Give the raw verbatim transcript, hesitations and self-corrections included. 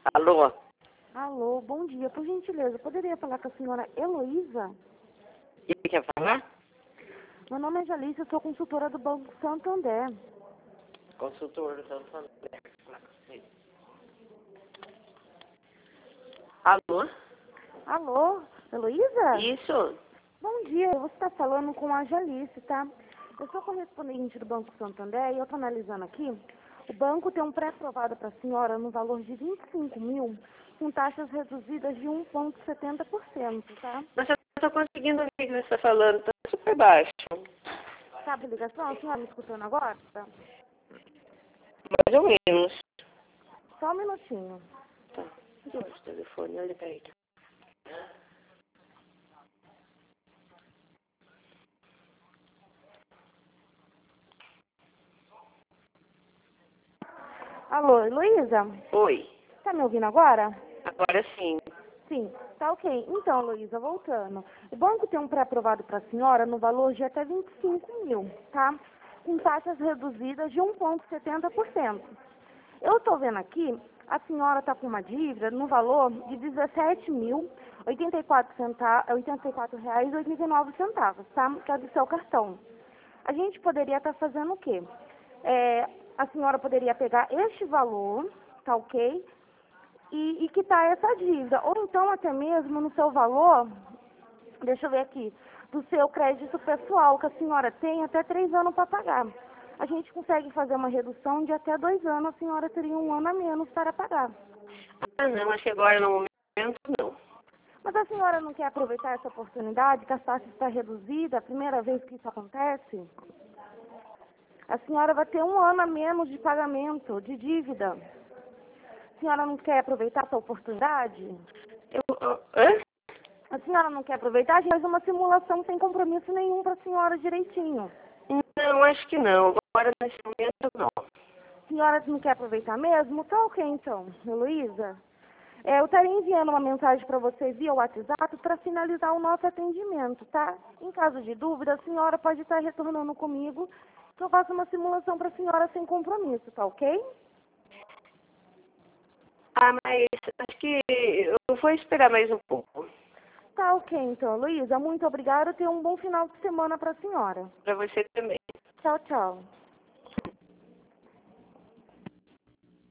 Alô? Alô, bom dia. Por gentileza, poderia falar com a senhora Heloísa? E quer falar? Meu nome é Jalice, eu sou consultora do Banco Santander. Consultor do Santander. Falar com você. Alô? Alô, Heloísa? Isso? Bom dia, você está falando com a Jalice, tá? Eu sou correspondente do Banco Santander e eu estou analisando aqui. O banco tem um pré-aprovado para a senhora no valor de vinte e cinco mil, com taxas reduzidas de um vírgula setenta por cento, tá? Mas eu não estou conseguindo ouvir o que você está falando. Está super baixo. Sabe a ligação? A senhora me escutando agora? Mais ou menos. Só um minutinho. Tá. Cadê o telefone? Olha pra ele. Alô, Heloísa? Oi. Tá me ouvindo agora? Agora sim. Sim, tá ok. Então, Luísa, voltando. O banco tem um pré-aprovado para a senhora no valor de até vinte e cinco mil, tá? Com taxas reduzidas de um vírgula setenta por cento. Eu estou vendo aqui, a senhora está com uma dívida no valor de dezessete mil, oitenta e quatro reais e oitenta e nove centavos, tá? Que é do seu cartão. A gente poderia estar fazendo o quê? É, a senhora poderia pegar este valor, tá ok? E, e quitar essa dívida. Ou então até mesmo no seu valor, deixa eu ver aqui, do seu crédito pessoal, que a senhora tem até três anos para pagar. A gente consegue fazer uma redução de até dois anos, a senhora teria um ano a menos para pagar. Ah, não. Acho que agora no momento não. Mas a senhora não quer aproveitar essa oportunidade, que a taxa está reduzida, a primeira vez que isso acontece? A senhora vai ter um ano a menos de pagamento, de dívida. A senhora não quer aproveitar essa oportunidade? Eu, eu, hã? A senhora não quer aproveitar? A gente faz uma simulação sem compromisso nenhum para a senhora direitinho. Não, acho que não. Agora nesse momento não. A senhora não quer aproveitar mesmo? Tá ok então, Heloísa. É, eu estaria enviando uma mensagem para você via WhatsApp para finalizar o nosso atendimento, tá? Em caso de dúvida, a senhora pode estar retornando comigo, que eu faço uma simulação para a senhora sem compromisso, tá ok? Ah, mas acho que eu vou esperar mais um pouco. Tá ok então, Heloísa. Muito obrigada. Tenha um bom final de semana para a senhora. Para você também. Tchau, tchau.